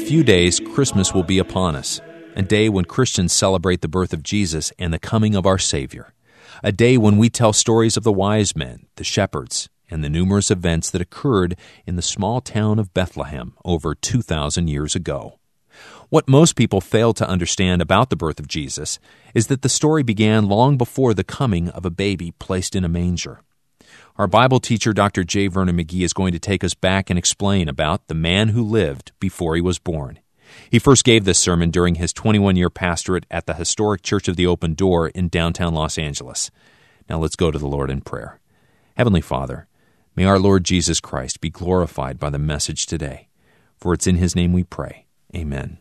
few days, Christmas will be upon us, a day when Christians celebrate the birth of Jesus and the coming of our Savior, a day when we tell stories of the wise men, the shepherds, and the numerous events that occurred in the small town of Bethlehem over 2,000 years ago. What most people fail to understand about the birth of Jesus is that the story began long before the coming of a baby placed in a manger. Our Bible teacher, Dr. J. Vernon McGee, is going to take us back and explain about the man who lived before he was born. He first gave this sermon during his 21-year pastorate at the historic Church of the Open Door in downtown Los Angeles. Now let's go to the Lord in prayer. Heavenly Father, may our Lord Jesus Christ be glorified by the message today. For it's in His name we pray. Amen.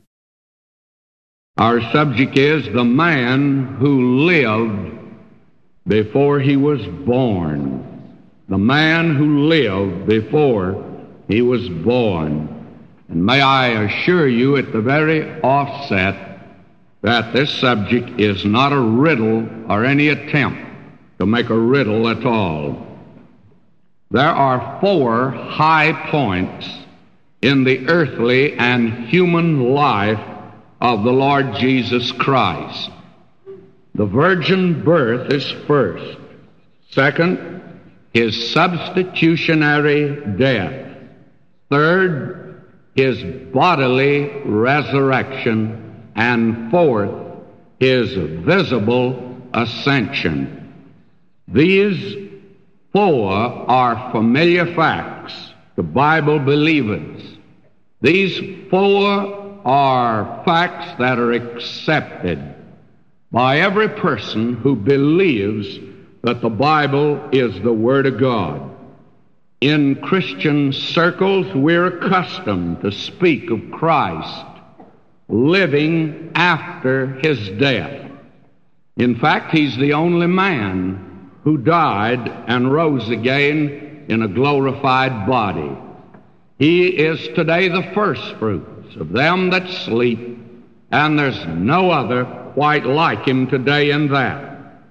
Our subject is the man who lived before he was born. The man who lived before he was born. And may I assure you at the very offset that this subject is not a riddle or any attempt to make a riddle at all. There are 4 high points in the earthly and human life of the Lord Jesus Christ. The virgin birth is first. Second, His substitutionary death. Third, His bodily resurrection. And fourth, His visible ascension. These 4 are familiar facts to Bible believers. These 4 are facts that are accepted by every person who believes that the Bible is the Word of God. In Christian circles, we're accustomed to speak of Christ living after His death. In fact, He's the only man who died and rose again in a glorified body. He is today the firstfruits of them that sleep, and there's no other quite like Him today in that.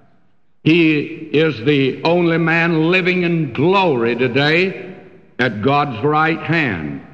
He is the only man living in glory today at God's right hand.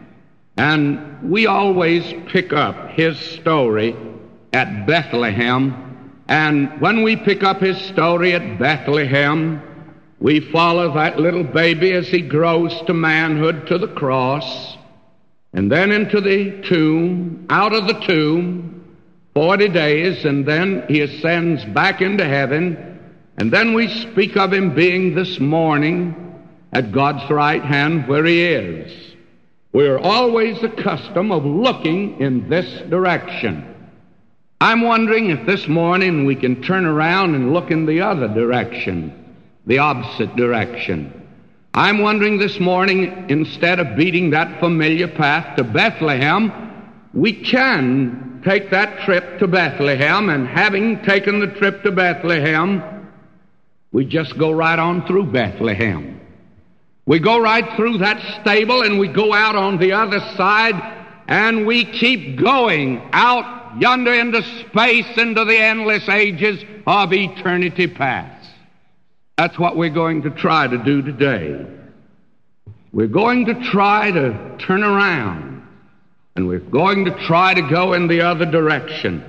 And we always pick up His story at Bethlehem. And when we pick up His story at Bethlehem, we follow that little baby as he grows to manhood to the cross, and then into the tomb, out of the tomb, 40 days, and then He ascends back into heaven. And then we speak of Him being this morning at God's right hand where He is. We're always accustomed of looking in this direction. I'm wondering if this morning we can turn around and look in the other direction, the opposite direction. I'm wondering this morning, instead of beating that familiar path to Bethlehem, we can take that trip to Bethlehem, and having taken the trip to Bethlehem, we just go right on through Bethlehem. We go right through that stable, and we go out on the other side, and we keep going out yonder into space, into the endless ages of eternity past. That's what we're going to try to do today. We're going to try to turn around, and we're going to try to go in the other direction.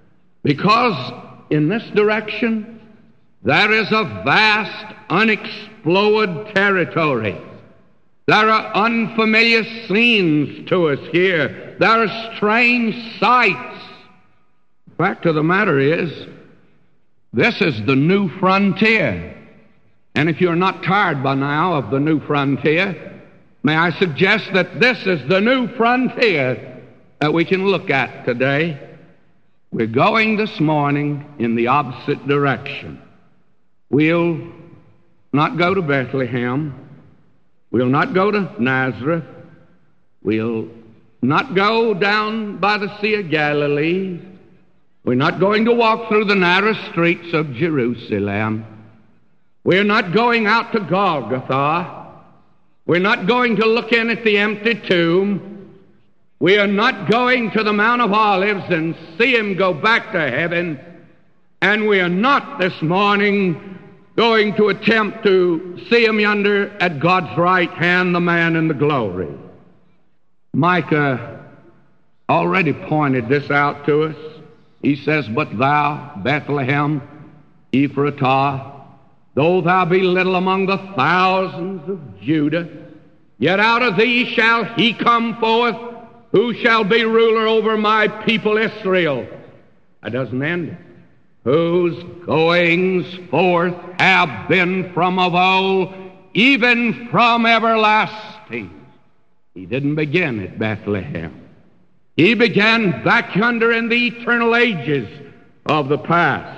Because in this direction, there is a vast, unexplored territory. There are unfamiliar scenes to us here. There are strange sights. The fact of the matter is, this is the new frontier. And if you're not tired by now of the new frontier, may I suggest that this is the new frontier that we can look at today. We're going this morning in the opposite direction. We'll not go to Bethlehem. We'll not go to Nazareth. We'll not go down by the Sea of Galilee. We're not going to walk through the narrow streets of Jerusalem. We're not going out to Golgotha. We're not going to look in at the empty tomb. We are not going to the Mount of Olives and see Him go back to heaven. And we are not this morning going to attempt to see Him yonder at God's right hand, the man in the glory. Micah already pointed this out to us. He says, "But thou, Bethlehem, Ephratah, though thou be little among the thousands of Judah, yet out of thee shall he come forth, who shall be ruler over my people Israel." That doesn't end it. "Whose goings forth have been from of old, even from everlasting." He didn't begin at Bethlehem. He began back yonder in the eternal ages of the past.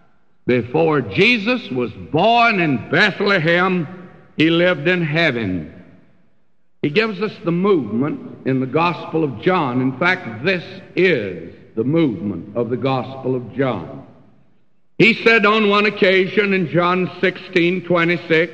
Before Jesus was born in Bethlehem, he lived in heaven. He gives us the movement in the Gospel of John. In fact, this is the movement of the Gospel of John. He said on one occasion in John 16:26,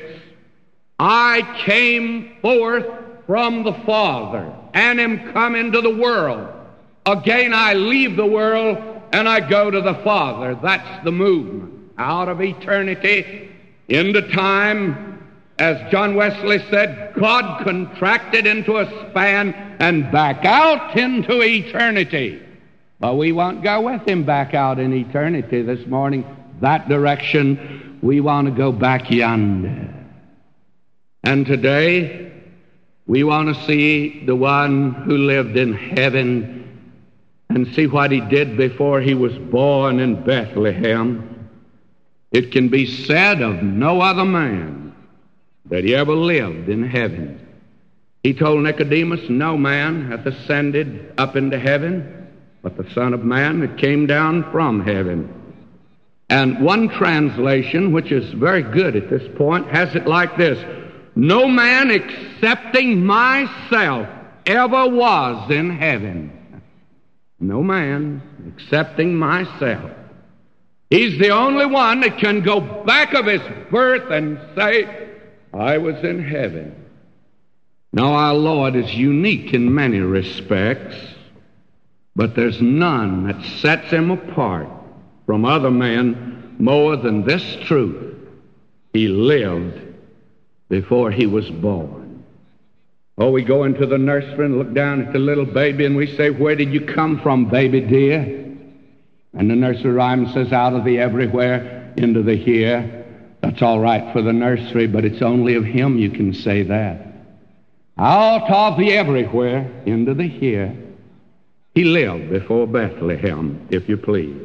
"I came forth from the Father and am come into the world. Again I leave the world and I go to the Father." That's the movement. Out of eternity into time. As John Wesley said, God contracted into a span and back out into eternity. But we won't go with him back out in eternity this morning. That direction, we want to go back yonder. And today, we want to see the one who lived in heaven and see what he did before he was born in Bethlehem. It can be said of no other man that he ever lived in heaven. He told Nicodemus, "No man hath ascended up into heaven, but the Son of Man that came down from heaven." And one translation, which is very good at this point, has it like this: "No man excepting myself ever was in heaven." No man excepting myself. He's the only one that can go back of his birth and say, "I was in heaven." Now, our Lord is unique in many respects, but there's none that sets him apart from other men more than this truth: he lived before he was born. Oh, we go into the nursery and look down at the little baby and we say, "Where did you come from, baby dear?" And the nursery rhyme says, "Out of the everywhere, into the here." That's all right for the nursery, but it's only of him you can say that. Out of the everywhere, into the here. He lived before Bethlehem, if you please.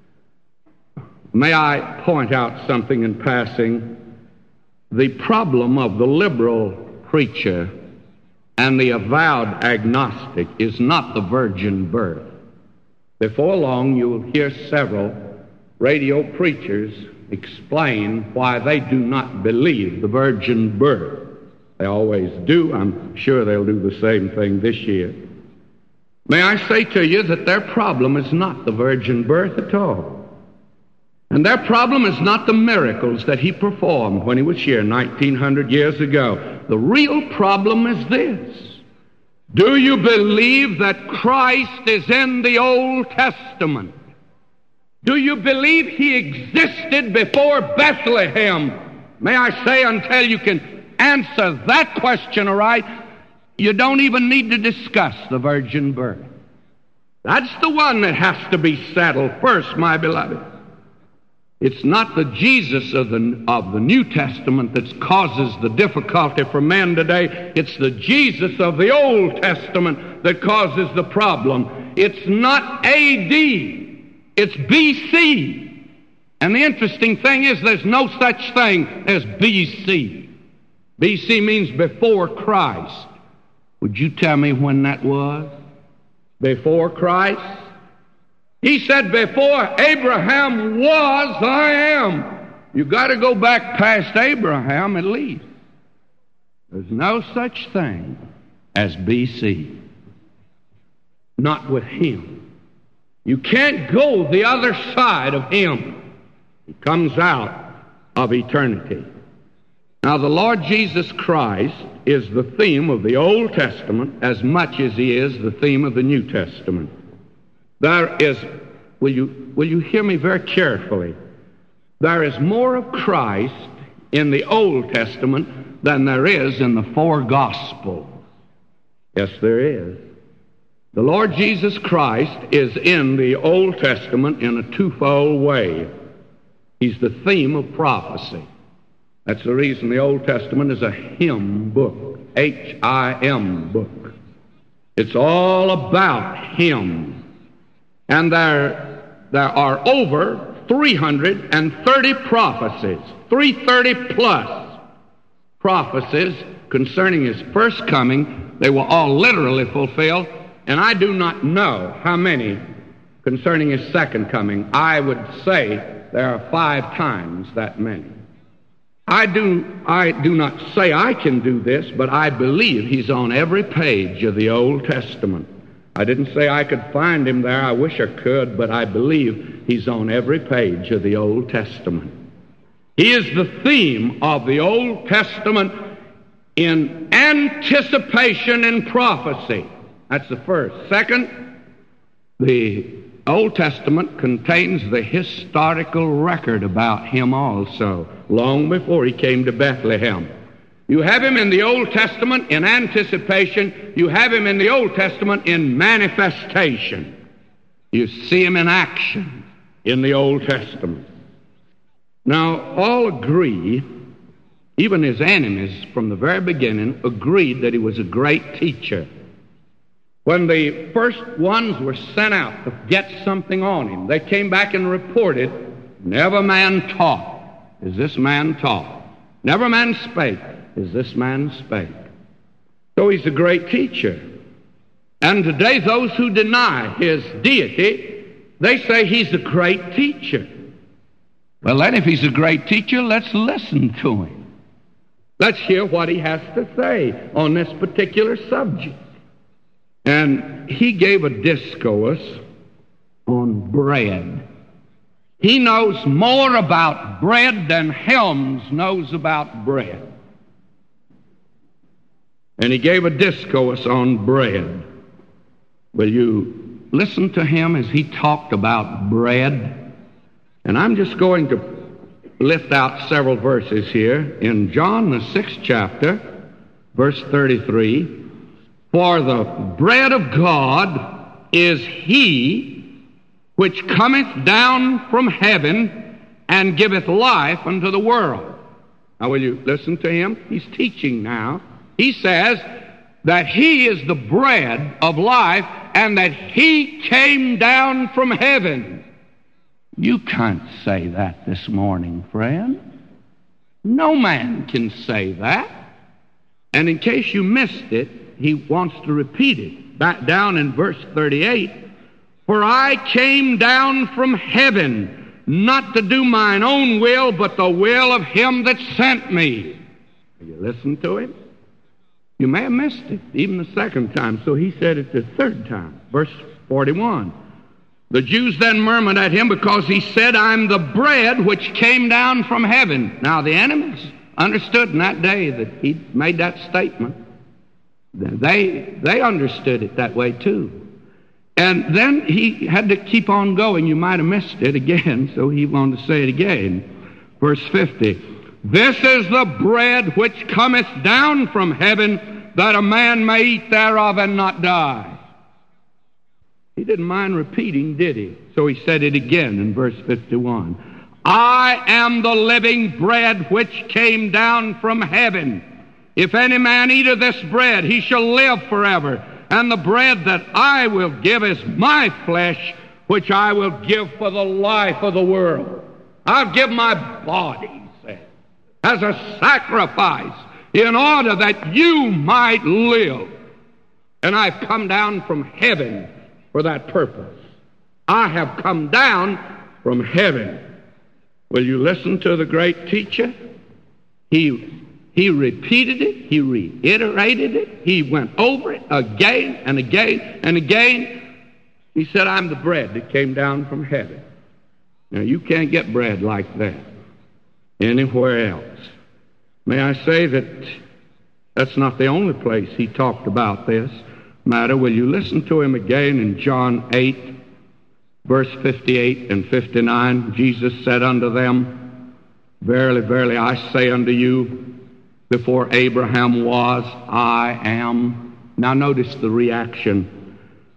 May I point out something in passing? The problem of the liberal preacher and the avowed agnostic is not the virgin birth. Before long, you will hear several radio preachers explain why they do not believe the virgin birth. They always do. I'm sure they'll do the same thing this year. May I say to you that their problem is not the virgin birth at all. And their problem is not the miracles that he performed when he was here 1900 years ago. The real problem is this: do you believe that Christ is in the Old Testament? Do you believe he existed before Bethlehem? May I say, until you can answer that question aright, you don't even need to discuss the virgin birth. That's the one that has to be settled first, my beloved. It's not the Jesus of the New Testament that causes the difficulty for men today. It's the Jesus of the Old Testament that causes the problem. It's not A.D., it's B.C. And the interesting thing is there's no such thing as B.C. B.C. means before Christ. Would you tell me when that was? Before Christ? He said, "Before Abraham was, I am." You've got to go back past Abraham at least. There's no such thing as B.C. Not with him. You can't go the other side of him. He comes out of eternity. Now, the Lord Jesus Christ is the theme of the Old Testament as much as he is the theme of the New Testament. There is, will you hear me very carefully? There is more of Christ in the Old Testament than there is in the four Gospels. Yes, there is. The Lord Jesus Christ is in the Old Testament in a twofold way. He's the theme of prophecy. That's the reason the Old Testament is a hymn book, H-I-M book. It's all about Him. And there are over 330 prophecies, 330 plus prophecies concerning His first coming. They were all literally fulfilled, and I do not know how many concerning His second coming. I would say there are 5 times that many. I do not say I can do this, but I believe He's on every page of the Old Testament. I didn't say I could find Him there. I wish I could, but I believe He's on every page of the Old Testament. He is the theme of the Old Testament in anticipation and prophecy. That's the first. Second, the Old Testament contains the historical record about Him also, long before He came to Bethlehem. You have Him in the Old Testament in anticipation. You have Him in the Old Testament in manifestation. You see Him in action in the Old Testament. Now, all agree, even His enemies from the very beginning agreed that He was a great teacher. When the first ones were sent out to get something on Him, they came back and reported, never man taught as this man taught. Never man spake as this man spake. So He's a great teacher. And today those who deny His deity, they say He's a great teacher. Well, then if He's a great teacher, let's listen to Him. Let's hear what He has to say on this particular subject. And He gave a discourse on bread. He knows more about bread than Helms knows about bread. And He gave a discourse on bread. Will you listen to Him as He talked about bread? And I'm just going to lift out several verses here. In John, the 6th chapter, verse 33, for the bread of God is He which cometh down from heaven and giveth life unto the world. Now, will you listen to Him? He's teaching now. He says that He is the bread of life and that He came down from heaven. You can't say that this morning, friend. No man can say that. And in case you missed it, He wants to repeat it. Back down in verse 38, for I came down from heaven, not to do mine own will, but the will of Him that sent me. You listen to Him? You may have missed it, even the second time, so He said it the third time. Verse 41. The Jews then murmured at Him because He said, I'm the bread which came down from heaven. Now the enemies understood in that day that He made that statement. They understood it that way too. And then He had to keep on going. You might have missed it again, so He wanted to say it again. Verse 50. This is the bread which cometh down from heaven, that a man may eat thereof and not die. He didn't mind repeating, did He? So He said it again in verse 51. I am the living bread which came down from heaven. If any man eat of this bread, he shall live forever. And the bread that I will give is my flesh, which I will give for the life of the world. I'll give my body, He said, as a sacrifice in order that you might live. And I've come down from heaven for that purpose. I have come down from heaven. Will you listen to the great teacher? He repeated it. He reiterated it. He went over it again and again and again. He said, I'm the bread that came down from heaven. Now, you can't get bread like that anywhere else. May I say that that's not the only place He talked about this matter. Will you listen to Him again in John 8, verse 58 and 59? Jesus said unto them, Verily, verily, I say unto you, before Abraham was, I am. Now notice the reaction.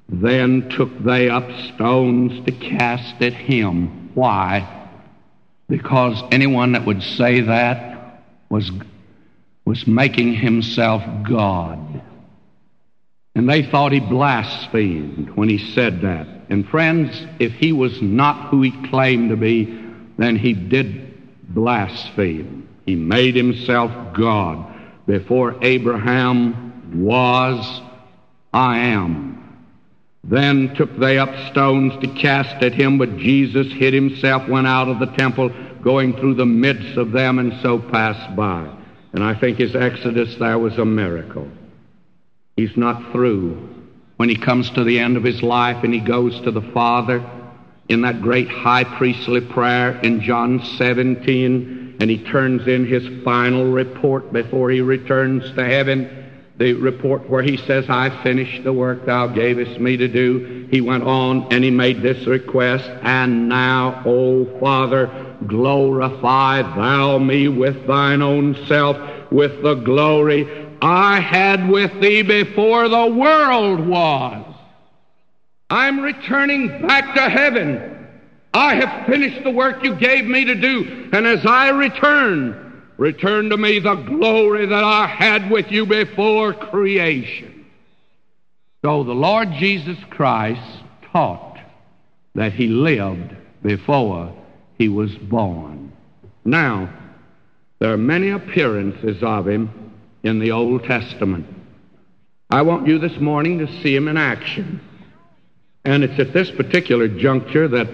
Then took they up stones to cast at him. Why? Because anyone that would say that was making himself God. And they thought he blasphemed when he said that. And friends, if he was not who he claimed to be, then he did blaspheme. He made himself God. Before Abraham was, I am. Then took they up stones to cast at him, but Jesus hid himself, went out of the temple, going through the midst of them, and so passed by. And I think his exodus there was a miracle. He's not through. When he comes to the end of his life and he goes to the Father in that great high priestly prayer in John 17, and he turns in his final report before he returns to heaven, the report where he says, I finished the work thou gavest me to do. He went on and he made this request, and now, O Father, glorify thou me with thine own self, with the glory I had with thee before the world was. I'm returning back to heaven. I have finished the work you gave me to do, and as I return to me the glory that I had with you before creation. So the Lord Jesus Christ taught that he lived before he was born. Now, there are many appearances of him in the Old Testament. I want you this morning to see him in action. And it's at this particular juncture that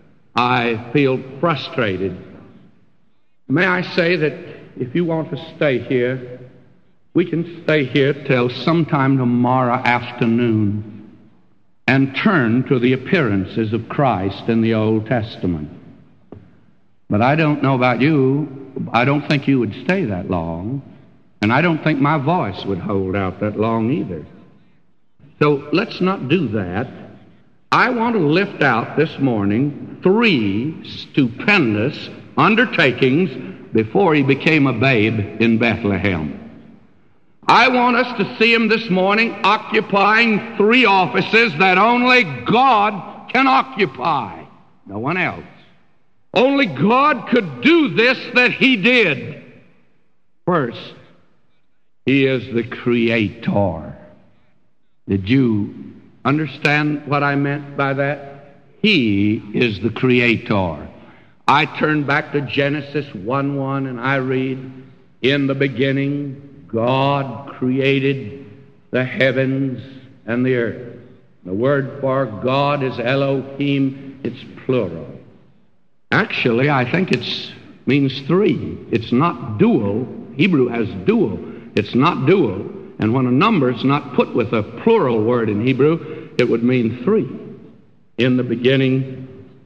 I feel frustrated. May I say that if you want to stay here, we can stay here till sometime tomorrow afternoon and turn to the appearances of Christ in the Old Testament. But I don't know about you. I don't think you would stay that long. And I don't think my voice would hold out that long either. So let's not do that. I want to lift out this morning 3 stupendous undertakings before he became a babe in Bethlehem. I want us to see him this morning occupying 3 offices that only God can occupy. No one else. Only God could do this that he did. First, he is the Creator. Did you understand what I meant by that? He is the Creator. I turn back to Genesis 1:1 and I read, in the beginning God created the heavens and the earth. The word for God is Elohim. It's plural. Actually, I think it means 3. It's not dual. Hebrew has dual. It's not dual. And when a number is not put with a plural word in Hebrew, it would mean 3. In the beginning,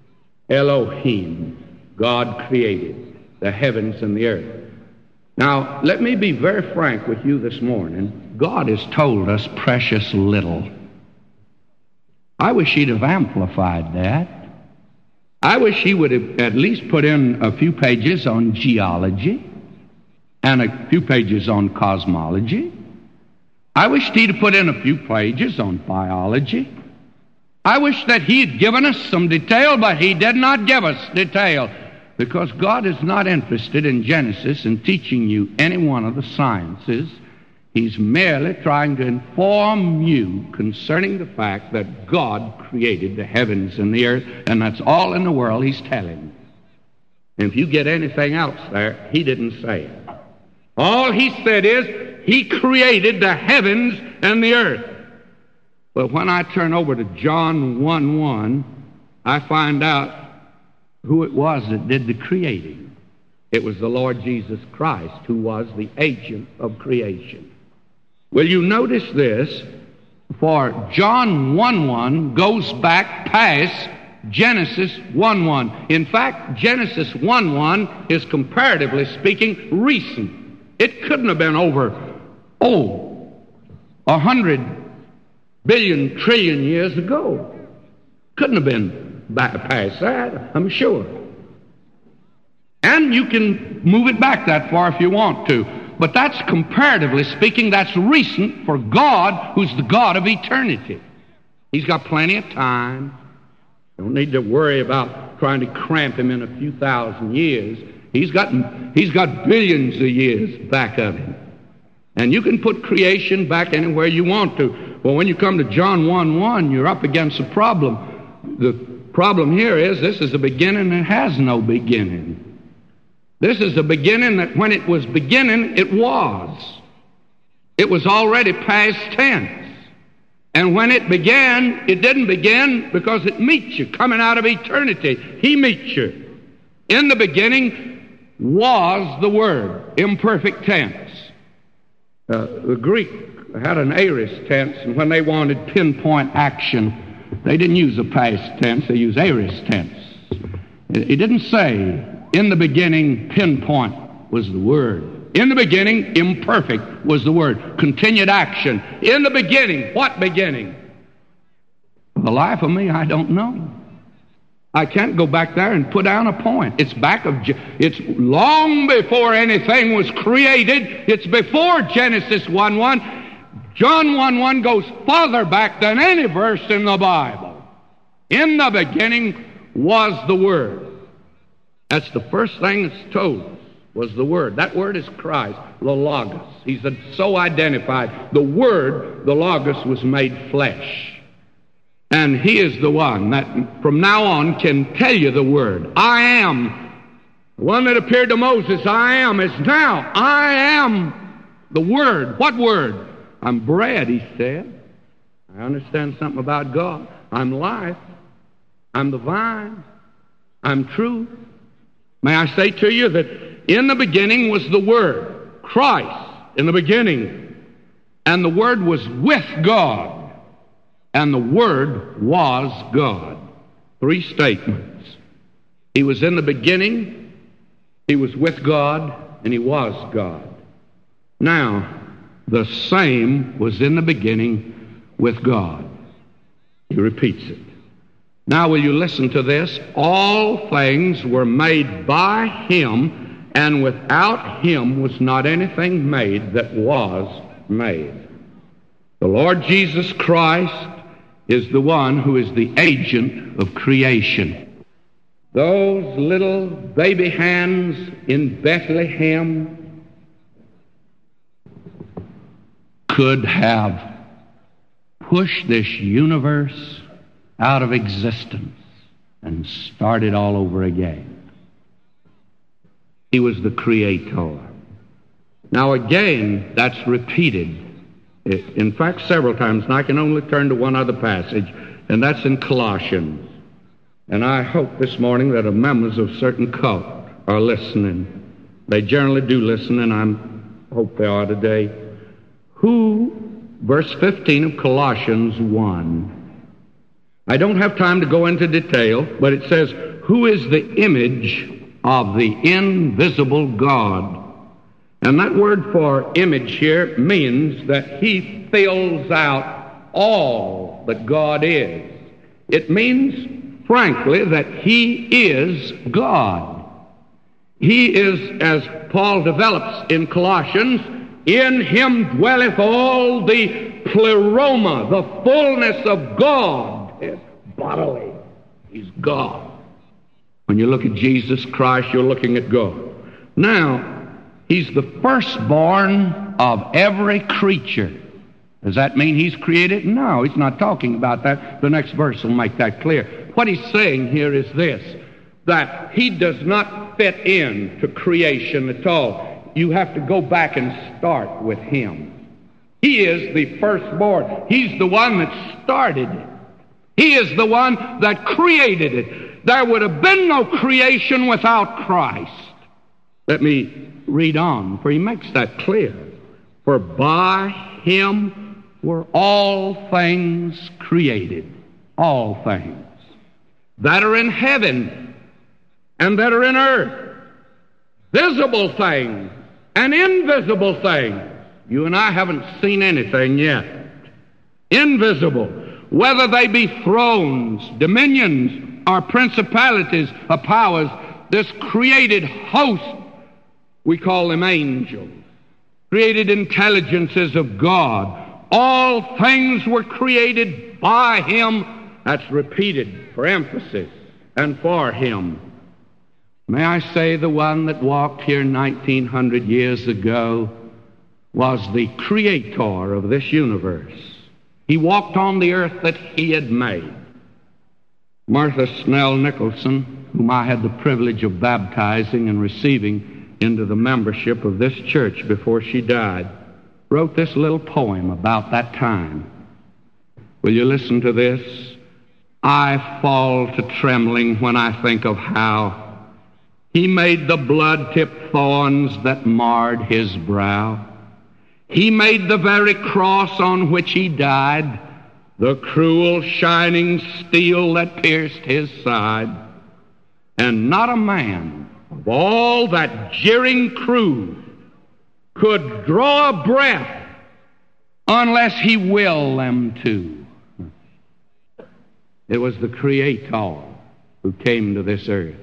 Elohim, God created the heavens and the earth. Now, let me be very frank with you this morning. God has told us precious little. I wish he'd have amplified that. I wish he would have at least put in a few pages on geology and a few pages on cosmology. I wish he'd have put in a few pages on biology. I wish that he had given us some detail, but he did not give us detail, because God is not interested in Genesis in teaching you any one of the sciences. He's merely trying to inform you concerning the fact that God created the heavens and the earth, and that's all in the world he's telling. And if you get anything else there, he didn't say it. All he said is, he created the heavens and the earth. But when I turn over to John 1:1, I find out who it was that did the creating. It was the Lord Jesus Christ, who was the agent of creation. Will you notice this? For John 1:1 goes back past Genesis 1:1. In fact, Genesis 1:1 is, comparatively speaking, recent. It couldn't have been over, 100 billion trillion years ago. Couldn't have been back past that, I'm sure. And you can move it back that far if you want to. But that's, comparatively speaking, that's recent for God, who's the God of eternity. He's got plenty of time. Don't need to worry about trying to cramp him in a few thousand years. He's got billions of years back of him. And you can put creation back anywhere you want to. Well, when you come to John 1:1, you're up against a problem. The problem here is this is a beginning that has no beginning. This is a beginning that when it was beginning, it was. It was already past tense. And when it began, it didn't begin because it meets you coming out of eternity. He meets you. In the beginning was the Word, imperfect tense. The Greek had an aorist tense, and when they wanted pinpoint action, they didn't use a past tense, they used aorist tense. It didn't say, in the beginning, pinpoint was the Word. In the beginning, imperfect was the Word. Continued action. In the beginning, what beginning? For the life of me, I don't know. I can't go back there and put down a point. It's long before anything was created. It's before Genesis 1:1. John 1:1 goes farther back than any verse in the Bible. In the beginning was the Word. That's the first thing that's told us, was the Word. That Word is Christ, the Logos. He's so identified. The Word, the Logos, was made flesh. And He is the one that from now on can tell you the Word. I am. The one that appeared to Moses, I am, is now. I am the Word. What Word? I'm bread, He said. I understand something about God. I'm life. I'm the vine. I'm truth. May I say to you that in the beginning was the Word, Christ, in the beginning. And the Word was with God. And the Word was God. 3 statements. He was in the beginning, He was with God, and He was God. Now, the same was in the beginning with God. He repeats it. Now, will you listen to this? All things were made by Him, and without Him was not anything made that was made. The Lord Jesus Christ is the one who is the agent of creation. Those little baby hands in Bethlehem could have pushed this universe out of existence and started all over again. He was the Creator. Now again, that's repeated. In fact, several times, and I can only turn to one other passage, and that's in Colossians. And I hope this morning that the members of certain cult are listening. They generally do listen, and I hope they are today. Verse 15 of Colossians 1. I don't have time to go into detail, but it says, who is the image of the invisible God? And that word for image here means that He fills out all that God is. It means, frankly, that He is God. He is, as Paul develops in Colossians, in Him dwelleth all the pleroma, the fullness of God. It's bodily. He's God. When you look at Jesus Christ, you're looking at God. Now, He's the firstborn of every creature. Does that mean He's created? No, He's not talking about that. The next verse will make that clear. What He's saying here is this, that He does not fit in to creation at all. You have to go back and start with Him. He is the firstborn. He's the one that started it. He is the one that created it. There would have been no creation without Christ. Let me read on, for he makes that clear. For by Him were all things created. All things. That are in heaven and that are in earth. Visible things and invisible things. You and I haven't seen anything yet. Invisible. Whether they be thrones, dominions, or principalities or powers, this created host, we call them angels, created intelligences of God. All things were created By him, that's repeated for emphasis, and for him. May I say the one that walked here 1900 years ago was the creator of this universe. He walked on the earth that he had made. Martha Snell Nicholson, whom I had the privilege of baptizing and receiving into the membership of this church before she died, wrote this little poem about that time. Will you listen to this? I fall to trembling when I think of how he made the blood-tipped thorns that marred his brow. He made the very cross on which he died the cruel shining steel that pierced his side. And not a man of all that jeering crew could draw a breath unless he will them to. It was the Creator who came to this earth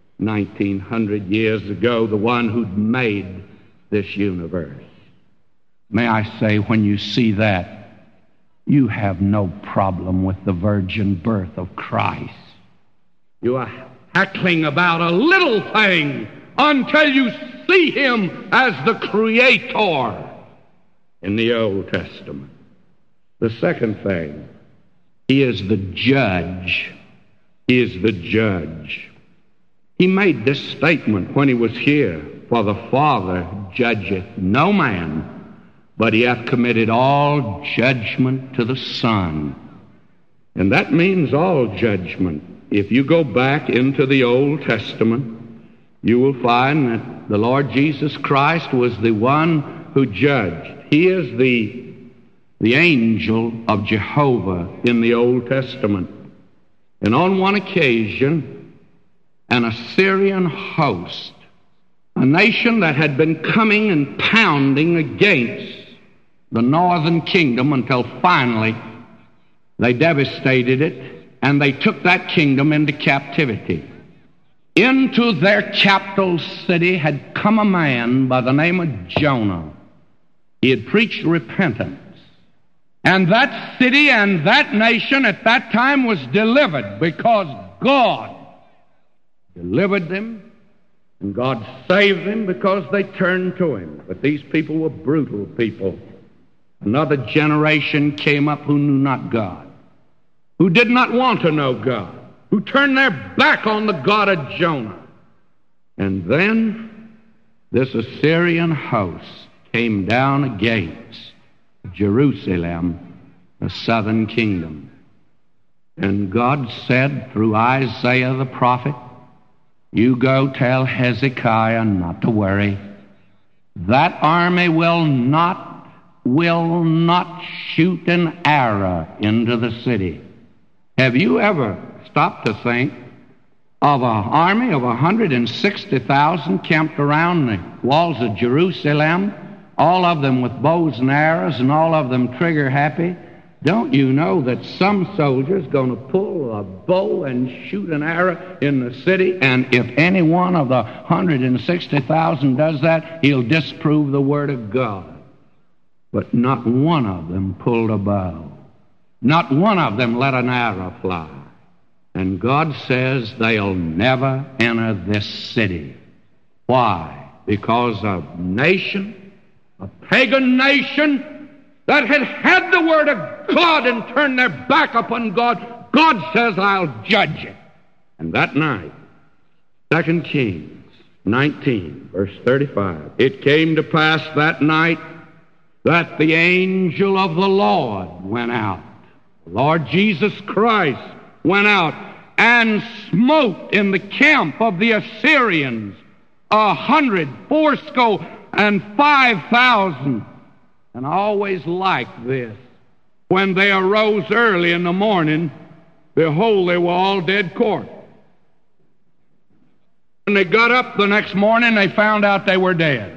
1900 years ago, the one who'd made this universe. May I say, when you see that, you have no problem with the virgin birth of Christ. You are hackling about a little thing until you see him as the Creator in the Old Testament. The second thing, he is the judge. He is the judge. He made this statement when he was here, for the Father judgeth no man, but he hath committed all judgment to the Son. And that means all judgment. If you go back into the Old Testament, you will find that the Lord Jesus Christ was the one who judged. He is the angel of Jehovah in the Old Testament. And on one occasion, an Assyrian host, a nation that had been coming and pounding against the northern kingdom until finally they devastated it and they took that kingdom into captivity. Into their capital city had come a man by the name of Jonah. He had preached repentance. And that city and that nation at that time was delivered because God delivered them, and God saved them because they turned to him. But these people were brutal people. Another generation came up who knew not God, who did not want to know God, who turned their back on the God of Jonah. And then this Assyrian host came down against Jerusalem, the southern kingdom. And God said through Isaiah the prophet, you go tell Hezekiah not to worry. That army will not shoot an arrow into the city. Have you ever stopped to think of an army of 160,000 camped around the walls of Jerusalem, all of them with bows and arrows and all of them trigger happy? Don't you know that some soldier's going to pull a bow and shoot an arrow in the city, and if any one of the 160,000 does that, he'll disprove the Word of God? But not one of them pulled a bow. Not one of them let an arrow fly. And God says they'll never enter this city. Why? Because a nation, a pagan nation, that had the Word of God and turned their back upon God, God says, I'll judge it. And that night, 2 Kings 19, verse 35, it came to pass that night that the angel of the Lord went out. The Lord Jesus Christ went out and smote in the camp of the Assyrians 185,000. And I always liked this. When they arose early in the morning, behold, they were all dead corpse. When they got up the next morning, they found out they were dead.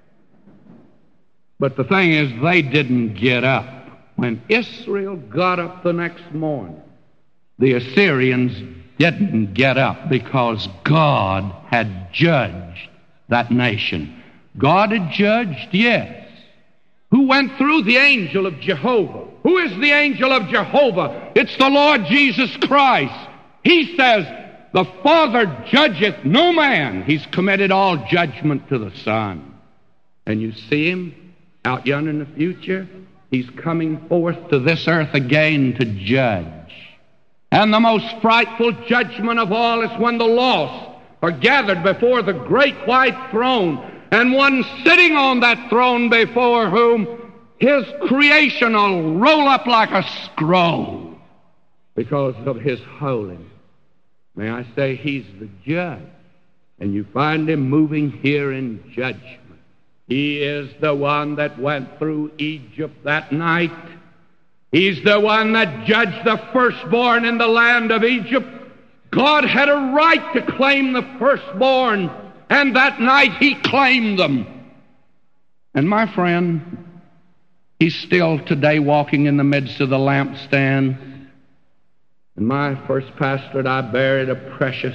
But the thing is, they didn't get up. When Israel got up the next morning, the Assyrians didn't get up because God had judged that nation. God had judged, yes. Who went through the angel of Jehovah Who is the angel of Jehovah? It's the Lord Jesus Christ. He says, the Father judgeth no man. He's committed all judgment to the Son. And you see him out yonder in the future. He's coming forth to this earth again to judge. And the most frightful judgment of all is when the lost are gathered before the great white throne, and one sitting on that throne before whom his creation will roll up like a scroll because of his holiness. May I say, he's the judge. And you find him moving here in judgment. He is the one that went through Egypt that night. He's the one that judged the firstborn in the land of Egypt. God had a right to claim the firstborn, and that night he claimed them. And my friend, he's still today walking in the midst of the lampstand. In my first pastorate, I buried a precious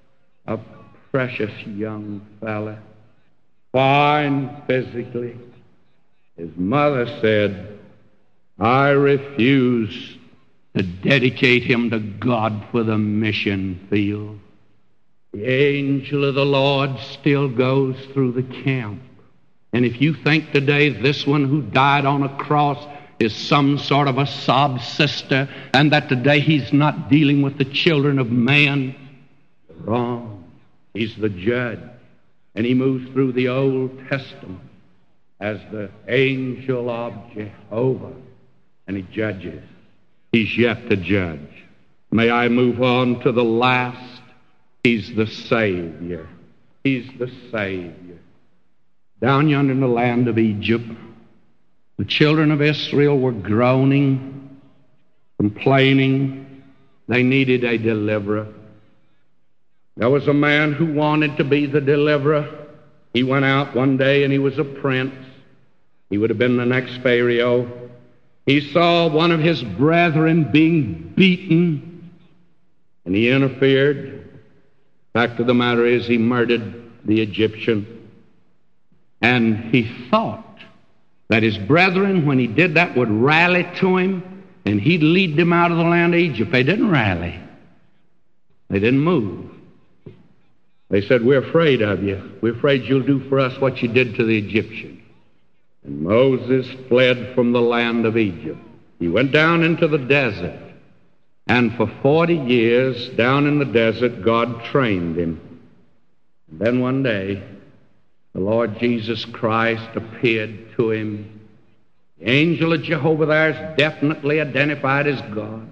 young fella, fine physically. His mother said, I refuse to dedicate him to God for the mission field. The angel of the Lord still goes through the camp. And if you think today this one who died on a cross is some sort of a sob sister, and that today he's not dealing with the children of man, wrong. He's the judge. And he moves through the Old Testament as the angel of Jehovah, and he judges. He's yet to judge. May I move on to the last? He's the Savior. He's the Savior. Down yonder in the land of Egypt, the children of Israel were groaning, complaining. They needed a deliverer. There was a man who wanted to be the deliverer. He went out one day and he was a prince. He would have been the next Pharaoh. He saw one of his brethren being beaten, and he interfered. Fact of the matter is, he murdered the Egyptian. And he thought that his brethren, when he did that, would rally to him, and he'd lead them out of the land of Egypt. They didn't rally. They didn't move. They said, we're afraid of you. We're afraid you'll do for us what you did to the Egyptians. And Moses fled from the land of Egypt. He went down into the desert. And for 40 years, down in the desert, God trained him. And then one day, the Lord Jesus Christ appeared to him. The angel of Jehovah there is definitely identified as God,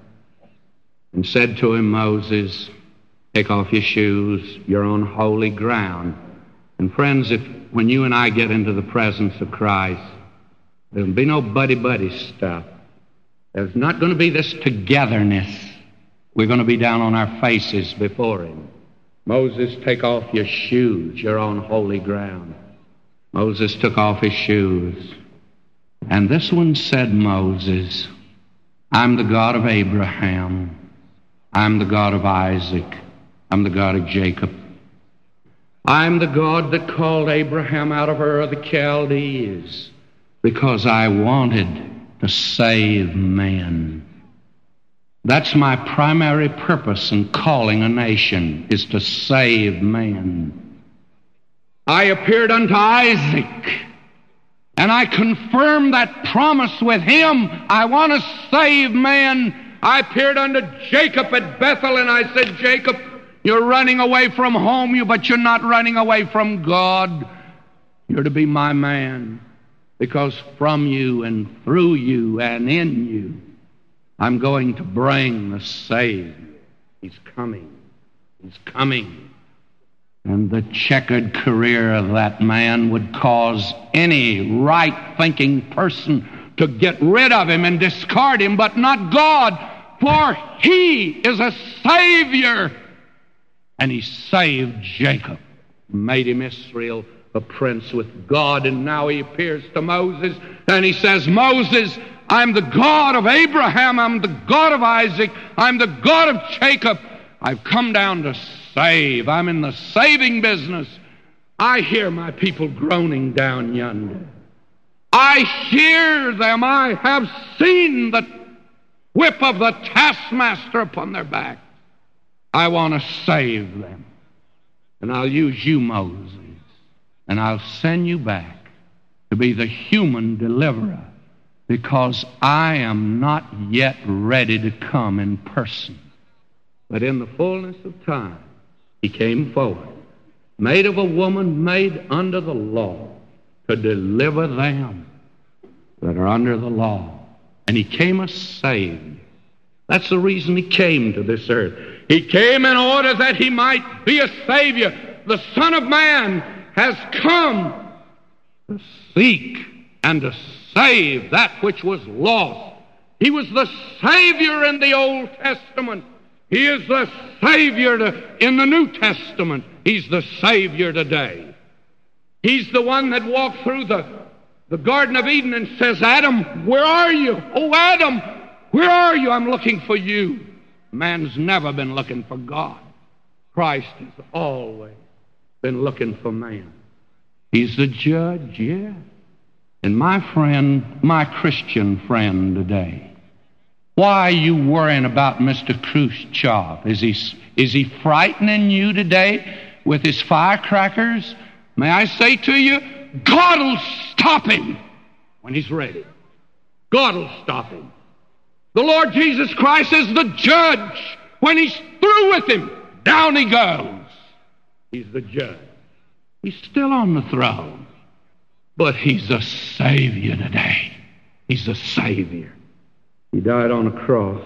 and said to him, Moses, take off your shoes. You're on holy ground. And friends, when you and I get into the presence of Christ, there'll be no buddy-buddy stuff. There's not going to be this togetherness. We're going to be down on our faces before him. Moses, take off your shoes. You're on holy ground. Moses took off his shoes. And this one said, Moses, I'm the God of Abraham. I'm the God of Isaac. I'm the God of Jacob. I'm the God that called Abraham out of Ur of the Chaldees because I wanted to save man. That's my primary purpose in calling a nation, is to save man. I appeared unto Isaac, and I confirmed that promise with him. I want to save man. I appeared unto Jacob at Bethel, and I said, Jacob, you're running away from home, but you're not running away from God. You're to be my man, because from you and through you and in you, I'm going to bring the Savior. He's coming. He's coming. And the checkered career of that man would cause any right-thinking person to get rid of him and discard him, but not God, for he is a Savior. And he saved Jacob, made him Israel, a prince with God. And now he appears to Moses, and he says, Moses, I'm the God of Abraham, I'm the God of Isaac, I'm the God of Jacob. I've come down to save. I'm in the saving business. I hear my people groaning down yonder. I hear them. I have seen the whip of the taskmaster upon their back. I want to save them. And I'll use you, Moses, and I'll send you back to be the human deliverer, because I am not yet ready to come in person. But in the fullness of time, he came forward, made of a woman, made under the law, to deliver them that are under the law. And he came a Savior. That's the reason he came to this earth. He came in order that he might be a Savior. The Son of Man has come to seek and to save that which was lost. He was the Savior in the Old Testament. He is the Savior in the New Testament. He's the Savior today. He's the one that walked through the Garden of Eden and says, Adam, where are you? Oh, Adam, where are you? I'm looking for you. Man's never been looking for God. Christ has always been looking for man. He's the judge, yeah. And my friend, my Christian friend today, why are you worrying about Mr. Khrushchev? Is he frightening you today with his firecrackers? May I say to you, God will stop him when he's ready. God will stop him. The Lord Jesus Christ is the judge. When he's through with him, down he goes. He's the judge. He's still on the throne. But he's a Savior today. He's a Savior. He died on a cross.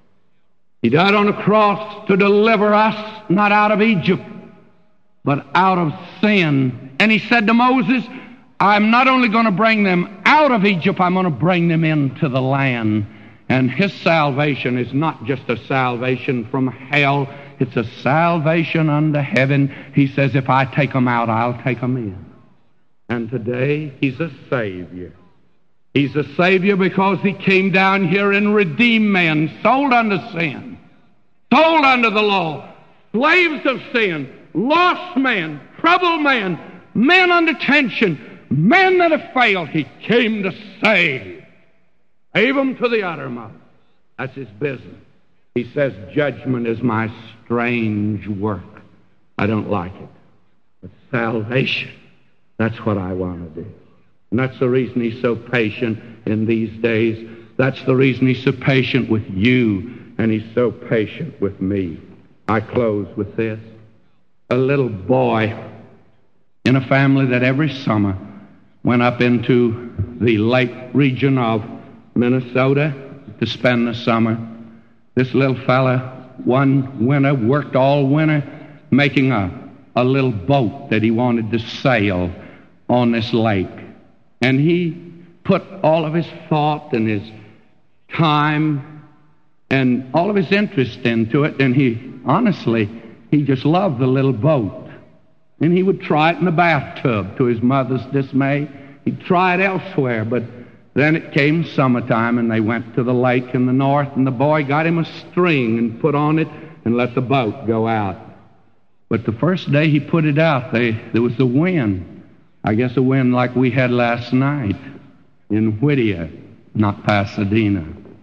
He died on a cross to deliver us, not out of Egypt, but out of sin. And he said to Moses, I'm not only going to bring them out of Egypt, I'm going to bring them into the land. And his salvation is not just a salvation from hell, it's a salvation unto heaven. He says, if I take them out, I'll take them in. And today, he's a Savior. He's a Savior because he came down here and redeemed men, sold unto sin, sold under the law, slaves of sin, lost men, troubled men, men under tension, men that have failed. He came to save them to the uttermost. That's his business. He says, judgment is my strange work. I don't like it. But salvation, that's what I want to do. And that's the reason he's so patient in these days. That's the reason he's so patient with you, and he's so patient with me. I close with this. A little boy in a family that every summer went up into the lake region of Minnesota to spend the summer. This little fella one winter worked all winter making a little boat that he wanted to sail on this lake. And he put all of his thought and his time and all of his interest into it, and he just loved the little boat. And he would try it in the bathtub to his mother's dismay. He'd try it elsewhere, but then it came summertime, and they went to the lake in the north, and the boy got him a string and put on it and let the boat go out. But the first day he put it out, there was a wind. I guess a wind like we had last night in Whittier, not Pasadena.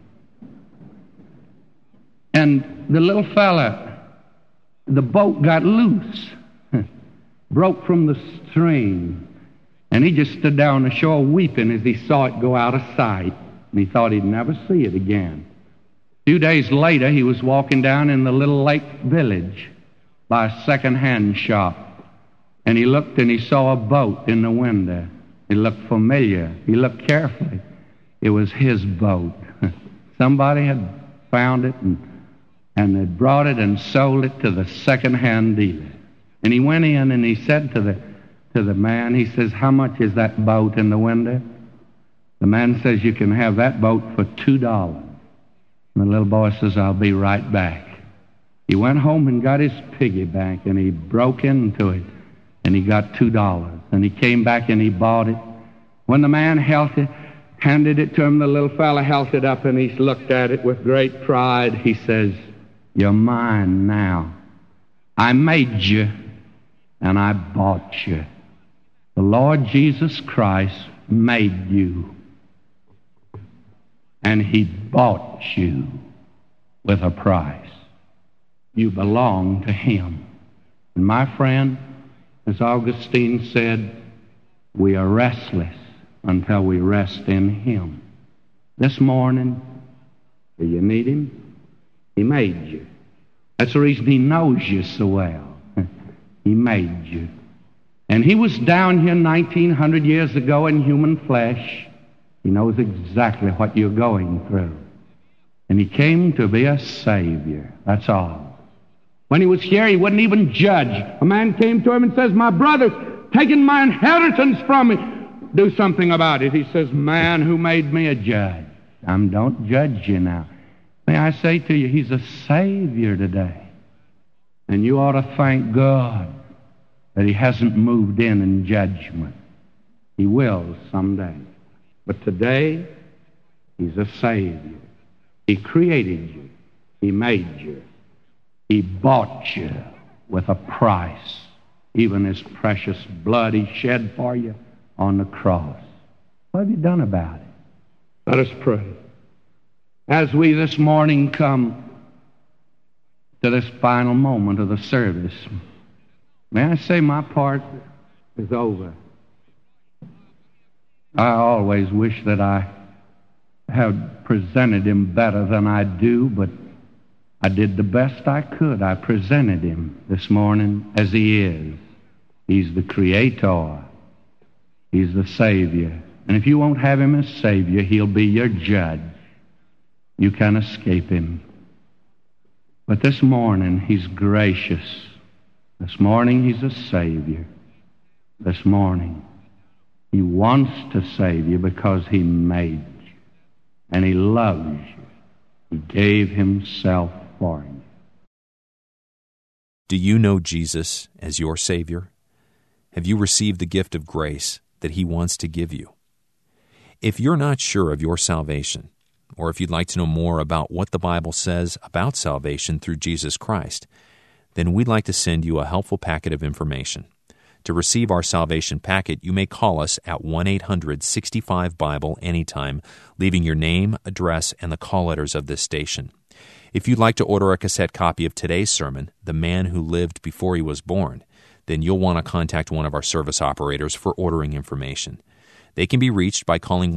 And the little fella, the boat got loose, broke from the string. And he just stood down on the shore weeping as he saw it go out of sight. And he thought he'd never see it again. A few days later, he was walking down in the little lake village by a second-hand shop. And he looked and he saw a boat in the window. It looked familiar. He looked carefully. It was his boat. Somebody had found it and had brought it and sold it to the second-hand dealer. And he went in and he said to the man, he says, how much is that boat in the window? The man says, you can have that boat for $2. And the little boy says, I'll be right back. He went home and got his piggy bank, and he broke into it, and he got $2. And he came back and he bought it. When the man handed it to him, the little fella held it up, and he looked at it with great pride. He says, you're mine now. I made you, and I bought you. The Lord Jesus Christ made you, and He bought you with a price. You belong to Him. And my friend, as Augustine said, we are restless until we rest in Him. This morning, do you need Him? He made you. That's the reason He knows you so well. He made you. And He was down here 1900 years ago in human flesh. He knows exactly what you're going through. And He came to be a Savior. That's all. When He was here, He wouldn't even judge. A man came to Him and says, my brother's taking my inheritance from me. Do something about it. He says, man, who made me a judge? Don't judge you now. May I say to you, He's a Savior today. And you ought to thank God that He hasn't moved in judgment. He will someday. But today, He's a Savior. He created you. He made you. He bought you with a price. Even His precious blood He shed for you on the cross. What have you done about it? Let us pray. As we this morning come to this final moment of the service, may I say my part is over. I always wish that I had presented Him better than I do, but I did the best I could. I presented Him this morning as He is. He's the Creator. He's the Savior. And if you won't have Him as Savior, He'll be your judge. You can't escape Him. But this morning, He's gracious. This morning, He's a Savior. This morning, He wants to save you because He made you. And He loves you. He gave Himself for you. Do you know Jesus as your Savior? Have you received the gift of grace that He wants to give you? If you're not sure of your salvation, or if you'd like to know more about what the Bible says about salvation through Jesus Christ, then we'd like to send you a helpful packet of information. To receive our salvation packet, you may call us at 1-800-65-BIBLE anytime, leaving your name, address, and the call letters of this station. If you'd like to order a cassette copy of today's sermon, The Man Who Lived Before He Was Born, then you'll want to contact one of our service operators for ordering information. They can be reached by calling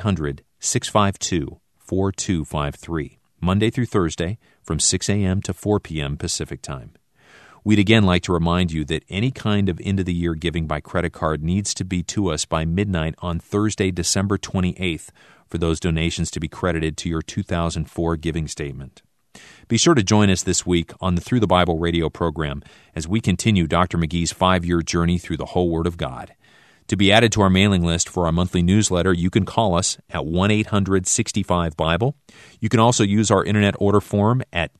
1-800-652-4253, Monday through Thursday from 6 a.m. to 4 p.m. Pacific Time. We'd again like to remind you that any kind of end-of-the-year giving by credit card needs to be to us by midnight on Thursday, December 28th, for those donations to be credited to your 2004 giving statement. Be sure to join us this week on the Through the Bible radio program as we continue Dr. McGee's 5-year journey through the whole Word of God. To be added to our mailing list for our monthly newsletter, you can call us at 1-800-65-BIBLE. You can also use our internet order form at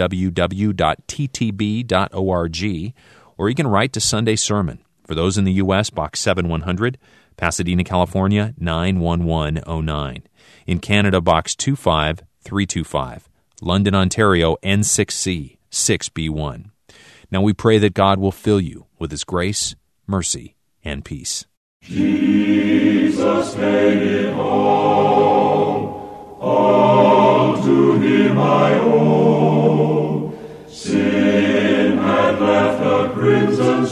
www.ttb.org, or you can write to Sunday Sermon. For those in the U.S., Box 7100, Pasadena, California, 91109. In Canada, Box 25325. London, Ontario, N6C 6B1. Now we pray that God will fill you with His grace, mercy, and peace. Jesus paid it all to Him I owe. Sin had left a crimson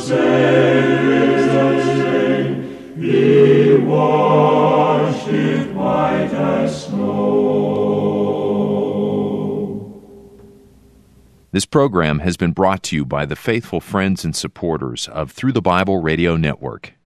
stain, He washed it white as snow. This program has been brought to you by the faithful friends and supporters of Through the Bible Radio Network.